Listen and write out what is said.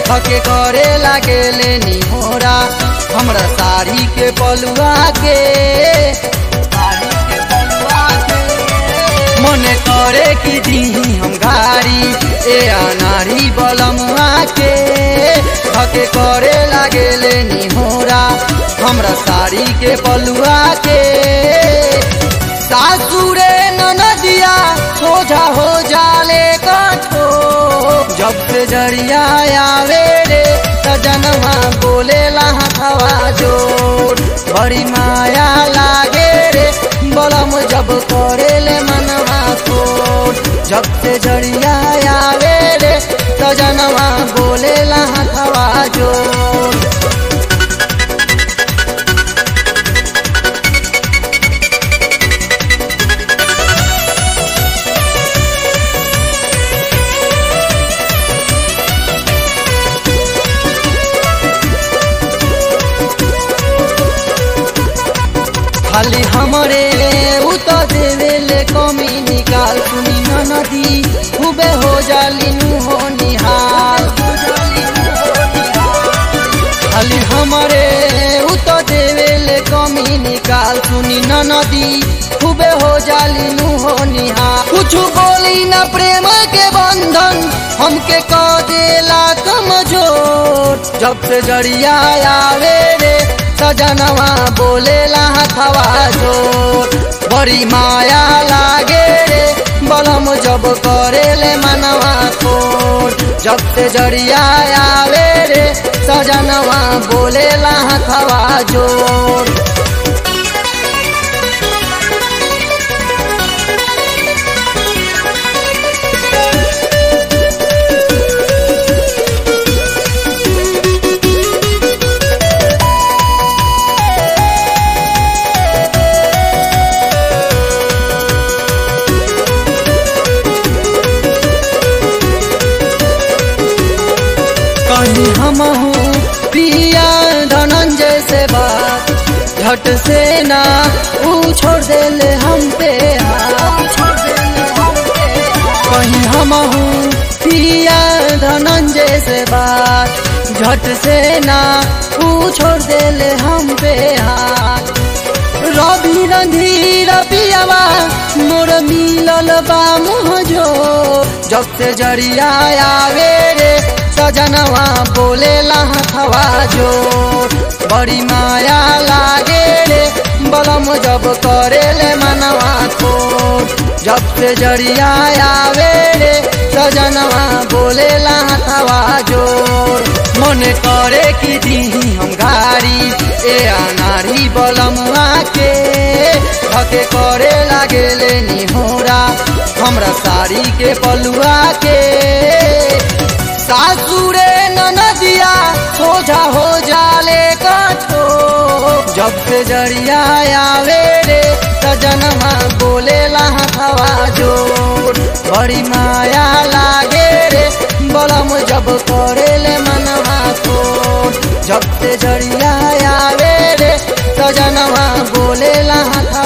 हके करे लागेले निहोरा हमरा साड़ी के पलुआ के मने करे कि दीही हम गाड़ी ए अनारी बलमुआ के हके करे लागेले निहोरा हमरा साड़ी के पलुआ के सासुरे ननदिया सोझा हो जाले कठो जब से जरिया आवे रे सजनवा बोलेला हवा जोर बड़ी माया लागे रे बलम जब करेले मनवा कोट जब से जरिया आवे रे सजनवा बोलेला हवा जोर खाली हमरे उ तो देवेले कमी निकाल सुनी नदी खूबे हो जालिनु हो निहाल खाली हमरे उ तो देवेले कमी निकाल सुनी नदी खूबे हो जालिनु हो निहाल कुछ बोली न प्रेम के बंधन हमके कह देला कमजोर जब से जरिया आवे रे सजनवा बोलेला हवा जोर बड़ी माया लागे रे बलम जब करेले मनवा कोट जब से जरिया आवे रे सजनवा बोलेला हवा जोर कहीं हम हूँ पिया धनंजय से बात झट से ना ऊ छोड़ देले हम पे कहीं हम हूँ पिया धनंजय से बात झट से ना ऊ छोड़ देले हम पे हाथ रवि रणधीर पियावा मोर मिलल बा मुझो जब से जरिया आवे रे सजनवा बोलेला हवा जोर बड़ी माया लागे रे बलम जब करेले मनवा कोट जब से जरिया आवे रे सजनवा बोलेला हवा जोर मने करे कि दीही हम गाड़ी ए अनारी बलमुआ के हके करे लागेले निहोरा हमरा साड़ी के पलुआ के सासुरे ननदिया सोझा हो जाले कठो जब से जरिया आवे रे सजनवा बोलेला हवा जोर बड़ी माया लागे रे बलम जब करेले मनवा कोट जब से जरिया आवे रे सजनवा बोलेला